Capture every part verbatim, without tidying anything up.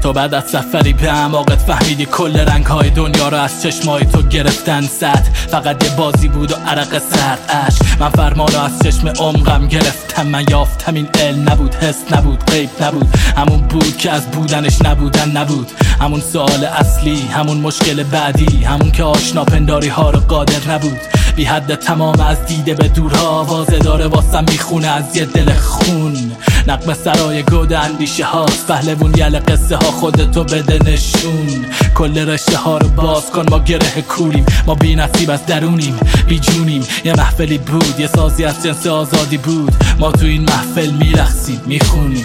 تو بعد از سفری به اعماقت فهمیدی کل رنگ‌های دنیا رو از چشمای تو گرفتن سطح فقط یه بازی بود و عرق سرد عشق. من فرمان رو از چشم عمقم گرفتم، من یافتم این علم نبود، حس نبود، غیب نبود، همون بود که از بودنش نبودن نبود، همون سوال اصلی، همون مشکل بعدی، همون که آشنا پنداری ها رو قادر نبود. بی حد تمام از دیده به دورها آوازه داره واسم میخونه از یه دل خون. نقم سرای گود اندیشه هاست، پهلوون یل قصه ها خودتو بده نشون. کل رشته ها رو باز کن، ما گره کوریم، ما بی نصیب از درونیم، بی جونیم. یه محفلی بود، یه سازی از جنس آزادی بود، ما تو این محفل میرقصیم میخونیم.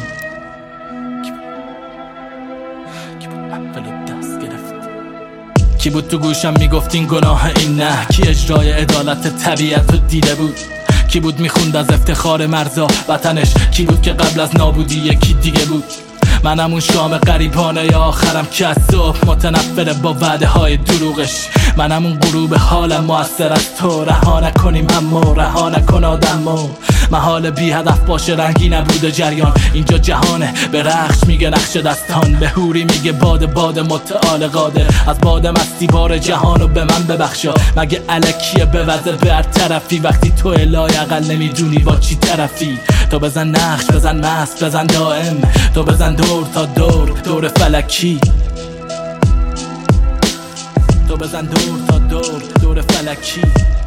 کی بود تو گوشم میگفت این گناه این نه؟ کی اجرای عدالت طبیعت رو دیده بود؟ کی بود میخوند از افتخار مرزا وطنش؟ کی بود که قبل از نابودی یکی دیگه بود؟ من همون شام غریبانه یا آخرم که از صبح متنفر با وعده های دروغش. من همون غروب حالم مؤثر از تو، رها نکنیم همو، رها نکن آدمو. محال بی هدف باشه، رنگی نبوده جریان، اینجا جهانه. به رخش میگه نقش دستان، به هوری میگه باد باد متعال قادر. از باد مستی بار جهانو به من ببخشا، مگه الکیه به وضع برطرفی وقتی تو الهی اقل نمیدونی با چی طرفی. تو بزن نقش، بزن مست، بزن دائم، تو بزن دور تا دور، دور فلکی. تو بزن دور تا دور، دور فلکی.